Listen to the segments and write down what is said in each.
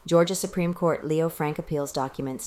Georgia Supreme Court Leo Frank Appeals Documents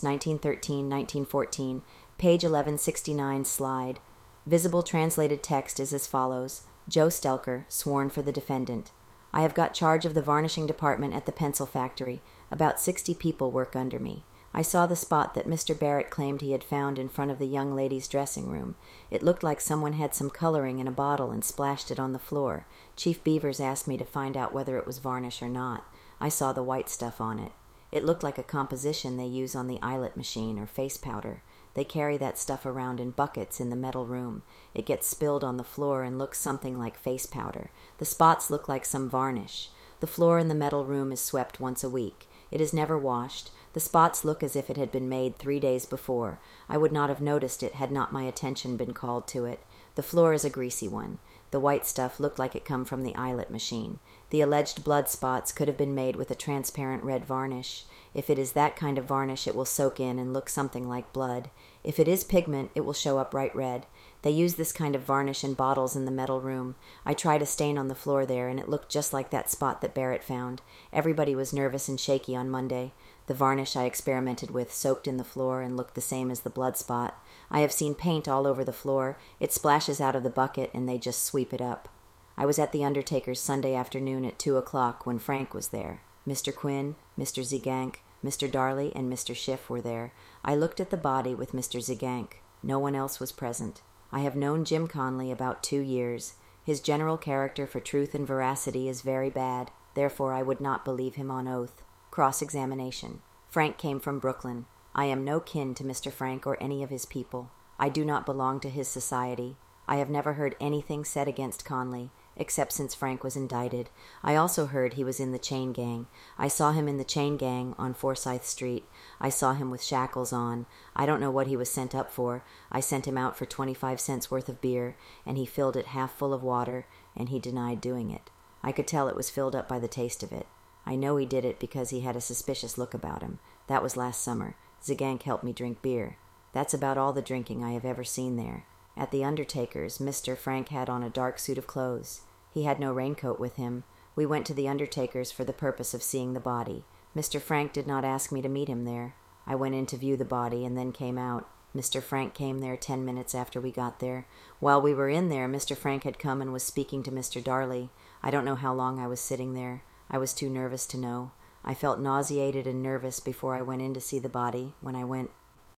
1913-1914, page 1169, slide. Visible translated text is as follows. Joe Stelker, sworn for the defendant. I have got charge of the varnishing department at the pencil factory. About 60 people work under me. I saw the spot that Mr. Barrett claimed he had found in front of the young lady's dressing room. It looked like someone had some coloring in a bottle and splashed it on the floor. Chief Beavers asked me to find out whether it was varnish or not. I saw the white stuff on it. It looked like a composition they use on the eyelet machine or face powder. They carry that stuff around in buckets in the metal room. It gets spilled on the floor and looks something like face powder. The spots look like some varnish. The floor in the metal room is swept once a week. It is never washed. The spots look as if it had been made 3 days before. I would not have noticed it had not my attention been called to it. The floor is a greasy one. The white stuff looked like it come from the eyelet machine. The alleged blood spots could have been made with a transparent red varnish. If it is that kind of varnish, it will soak in and look something like blood. If it is pigment, it will show up bright red. They use this kind of varnish in bottles in the metal room. I tried a stain on the floor there, and it looked just like that spot that Barrett found. Everybody was nervous and shaky on Monday. The varnish I experimented with soaked in the floor and looked the same as the blood spot. I have seen paint all over the floor. It splashes out of the bucket, and they just sweep it up. I was at the undertaker's Sunday afternoon at 2 o'clock when Frank was there. Mr. Quinn, Mr. Zigank, Mr. Darley, and Mr. Schiff were there. I looked at the body with Mr. Zigank. No one else was present. I have known Jim Conley about 2 years. His general character for truth and veracity is very bad. Therefore, I would not believe him on oath. Cross-examination. Frank came from Brooklyn. I am no kin to Mr. Frank or any of his people. I do not belong to his society. I have never heard anything said against Conley, except since Frank was indicted. I also heard he was in the chain gang. I saw him in the chain gang on Forsyth Street. I saw him with shackles on. I don't know what he was sent up for. I sent him out for 25 cents worth of beer, and he filled it half full of water, and he denied doing it. I could tell it was filled up by the taste of it. I know he did it because he had a suspicious look about him. That was last summer. Zigank helped me drink beer. That's about all the drinking I have ever seen there. At the undertaker's, Mr. Frank had on a dark suit of clothes. He had no raincoat with him. We went to the undertaker's for the purpose of seeing the body. Mr. Frank did not ask me to meet him there. I went in to view the body and then came out. Mr. Frank came there 10 minutes after we got there. While we were in there, Mr. Frank had come and was speaking to Mr. Darley. I don't know how long I was sitting there. I was too nervous to know. I felt nauseated and nervous before I went in to see the body. When I went